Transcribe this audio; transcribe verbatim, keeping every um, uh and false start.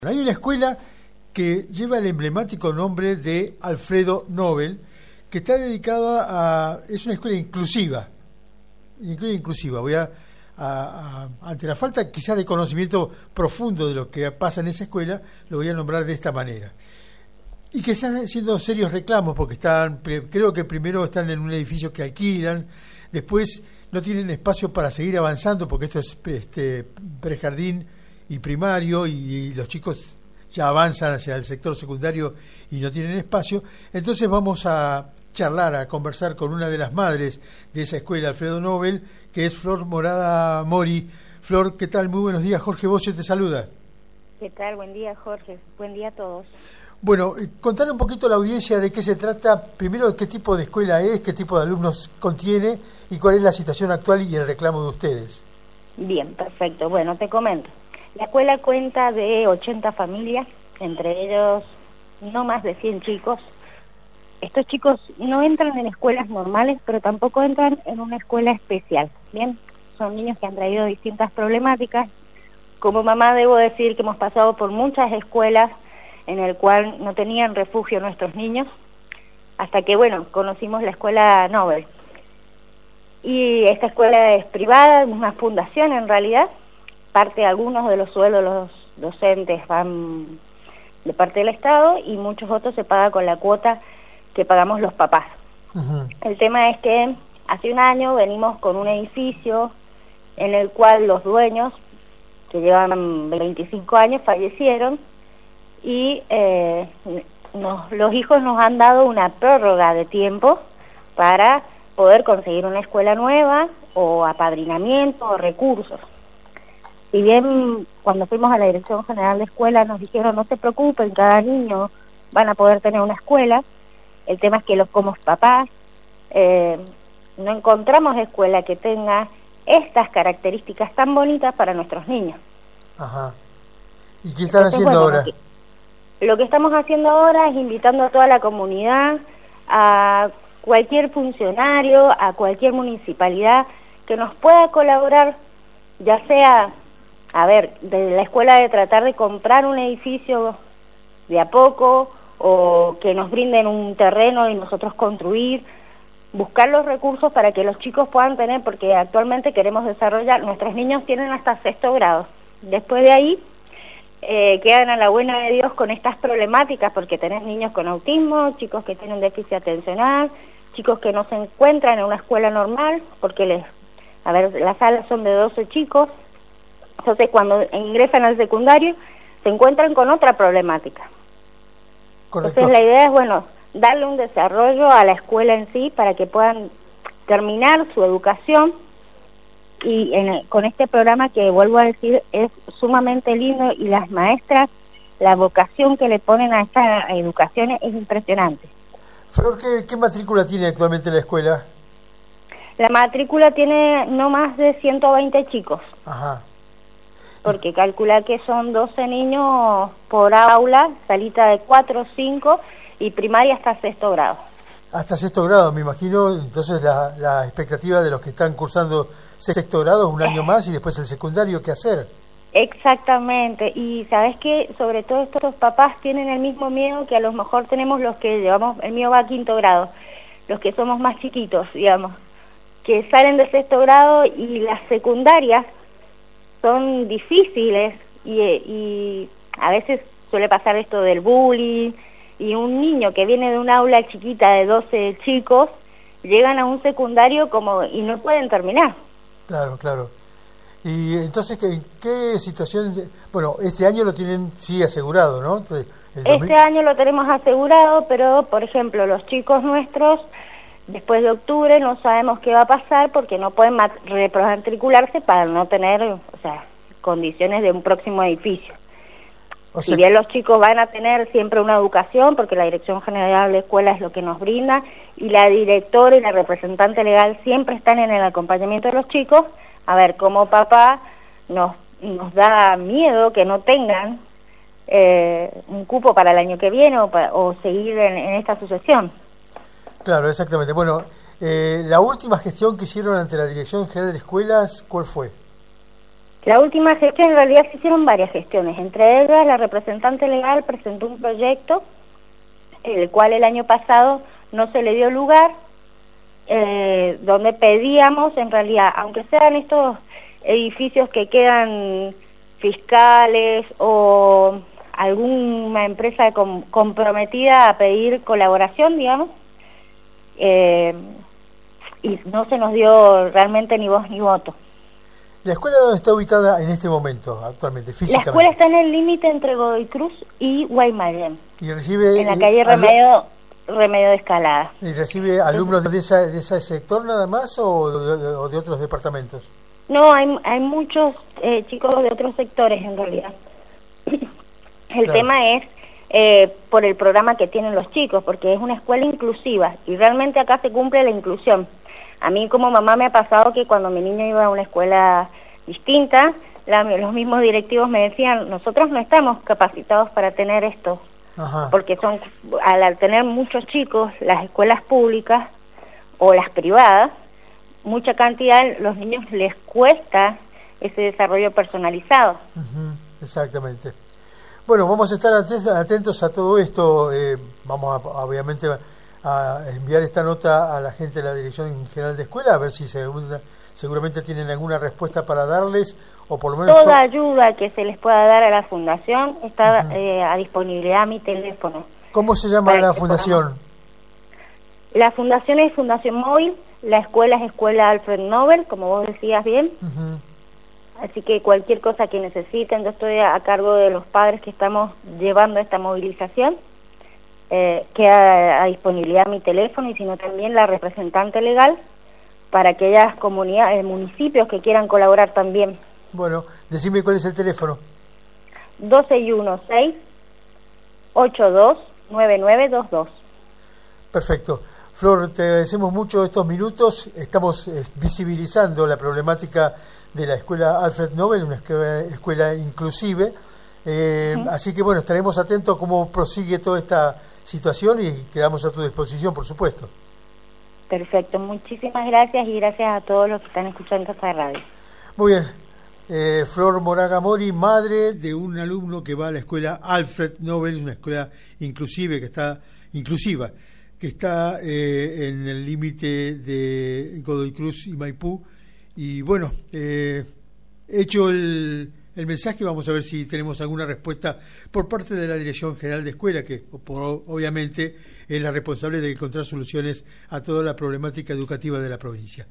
Hay una escuela que lleva el emblemático nombre de Alfredo Nobel, que está dedicada a... es una escuela inclusiva, inclusiva. Voy a, a, a ante la falta quizás de conocimiento profundo de lo que pasa en esa escuela, lo voy a nombrar de esta manera. Y que están haciendo serios reclamos, porque están, creo que primero están en un edificio que alquilan, después no tienen espacio para seguir avanzando, porque esto es este, prejardín y primario, y, y los chicos ya avanzan hacia el sector secundario y no tienen espacio. Entonces vamos a charlar, a conversar con una de las madres de esa escuela, Alfredo Nobel, que es Flor Morada Mori. Flor, ¿qué tal? Muy buenos días. Jorge Bocio te saluda. ¿Qué tal? Buen día, Jorge. Buen día a todos. Bueno, contarle un poquito a la audiencia de qué se trata, primero qué tipo de escuela es, qué tipo de alumnos contiene y cuál es la situación actual y el reclamo de ustedes. Bien, perfecto. Bueno, te comento. La escuela cuenta de ochenta familias, entre ellos no más de cien chicos. Estos chicos no entran en escuelas normales, pero tampoco entran en una escuela especial. Bien, son niños que han traído distintas problemáticas. Como mamá debo decir que hemos pasado por muchas escuelas en el cual no tenían refugio nuestros niños, hasta que, bueno, conocimos la escuela Nobel. Y esta escuela es privada, una fundación en realidad. Parte de algunos de los sueldos los docentes van de parte del Estado y muchos otros se paga con la cuota que pagamos los papás. Uh-huh. El tema es que hace un año venimos con un edificio en el cual los dueños, que llevan veinticinco años, fallecieron y eh, nos, los hijos nos han dado una prórroga de tiempo para poder conseguir una escuela nueva o apadrinamiento o recursos. Si bien cuando fuimos a la Dirección General de Escuela nos dijeron no se preocupen, cada niño van a poder tener una escuela, el tema es que los como papás eh, no encontramos escuela que tenga estas características tan bonitas para nuestros niños. Ajá. ¿Y qué están Entonces, haciendo bueno, ahora? Que, lo que estamos haciendo ahora es invitando a toda la comunidad, a cualquier funcionario, a cualquier municipalidad que nos pueda colaborar, ya sea... A ver, de la escuela de tratar de comprar un edificio de a poco o que nos brinden un terreno y nosotros construir, buscar los recursos para que los chicos puedan tener, porque actualmente queremos desarrollar, nuestros niños tienen hasta sexto grado. Después de ahí eh, quedan a la buena de Dios con estas problemáticas, porque tenés niños con autismo, chicos que tienen déficit atencional, chicos que no se encuentran en una escuela normal, porque les, a ver, las salas son de doce chicos. Entonces, cuando ingresan al secundario, se encuentran con otra problemática. Correcto. Entonces, la idea es, bueno, darle un desarrollo a la escuela en sí para que puedan terminar su educación y en el, con este programa que, vuelvo a decir, es sumamente lindo y las maestras, la vocación que le ponen a esta educación es impresionante. Flor, ¿qué, qué matrícula tiene actualmente la escuela? La matrícula tiene no más de ciento veinte chicos. Ajá. Porque calcula que son doce niños por aula, salita de cuatro o cinco y primaria hasta sexto grado. Hasta sexto grado, me imagino, entonces la, la expectativa de los que están cursando sexto grado es un año más y después el secundario, ¿qué hacer? Exactamente, y sabes que sobre todo estos papás tienen el mismo miedo que a lo mejor tenemos los que llevamos, el mío va a quinto grado, los que somos más chiquitos, digamos, que salen de sexto grado y las secundarias son difíciles y, y a veces suele pasar esto del bullying y un niño que viene de un aula chiquita de doce chicos llegan a un secundario como y no pueden terminar. Claro, claro. Y entonces, ¿qué, qué situación? De, bueno, este año lo tienen sí asegurado, ¿no? Entonces, el dos mil... Este año lo tenemos asegurado, pero por ejemplo los chicos nuestros después de octubre no sabemos qué va a pasar porque no pueden matricularse para no tener, o sea, condiciones de un próximo edificio. O sea, si bien los chicos van a tener siempre una educación, porque la Dirección General de Escuela es lo que nos brinda, y la directora y la representante legal siempre están en el acompañamiento de los chicos, a ver, como papá nos, nos da miedo que no tengan eh, un cupo para el año que viene o, para, o seguir en, en esta sucesión. Claro, exactamente. Bueno, eh, la última gestión que hicieron ante la Dirección General de Escuelas, ¿cuál fue? La última gestión, en realidad se hicieron varias gestiones, entre ellas la representante legal presentó un proyecto, el cual el año pasado no se le dio lugar, eh, donde pedíamos, en realidad, aunque sean estos edificios que quedan fiscales o alguna empresa com comprometida a pedir colaboración, digamos, eh, y no se nos dio realmente ni voz ni voto. ¿La escuela dónde está ubicada en este momento, actualmente, físicamente? La escuela está en el límite entre Godoy Cruz y Guaymallén. ¿Y recibe en la calle Remedio, Remedio de Escalada. ¿Y recibe alumnos de, esa, de ese sector nada más o de, o de otros departamentos? No, hay, hay muchos eh, chicos de otros sectores en realidad. El claro. tema es eh, por el programa que tienen los chicos, porque es una escuela inclusiva y realmente acá se cumple la inclusión. A mí como mamá me ha pasado que cuando mi niño iba a una escuela distinta, la, los mismos directivos me decían, nosotros no estamos capacitados para tener esto. Ajá. Porque son, al tener muchos chicos, las escuelas públicas o las privadas, mucha cantidad, los niños les cuesta ese desarrollo personalizado. Uh-huh. Exactamente. Bueno, vamos a estar atentos a todo esto, eh, vamos a, obviamente a enviar esta nota a la gente de la Dirección General de Escuela, a ver si segunda, seguramente tienen alguna respuesta para darles, o por lo menos... Toda ayuda que se les pueda dar a la Fundación está uh-huh. eh, a disponibilidad mi teléfono. ¿Cómo se llama la Fundación? La Fundación es Fundación Móvil, la escuela es Escuela Alfred Nobel, como vos decías bien. Uh-huh. Así que cualquier cosa que necesiten, yo estoy a cargo de los padres que estamos llevando esta movilización. Eh, queda a disponibilidad mi teléfono y sino también la representante legal para aquellas comunidades, municipios que quieran colaborar también. Bueno, decime cuál es el teléfono. uno dos uno seis, ocho dos nueve nueve dos dos. Perfecto. Flor, te agradecemos mucho estos minutos. Estamos eh, visibilizando la problemática de la escuela Alfred Nobel, una escuela, escuela inclusive. Eh, uh-huh. Así que bueno, estaremos atentos a cómo prosigue toda esta situación y quedamos a tu disposición, por supuesto. Perfecto, muchísimas gracias y gracias a todos los que están escuchando esta radio. Muy bien, eh, Flor Moraga Mori, madre de un alumno que va a la escuela Alfred Nobel, es una escuela inclusive que está inclusiva, que está eh, en el límite de Godoy Cruz y Maipú. Y bueno, eh, hecho el el mensaje, vamos a ver si tenemos alguna respuesta por parte de la Dirección General de Escuela, que por, obviamente es la responsable de encontrar soluciones a toda la problemática educativa de la provincia.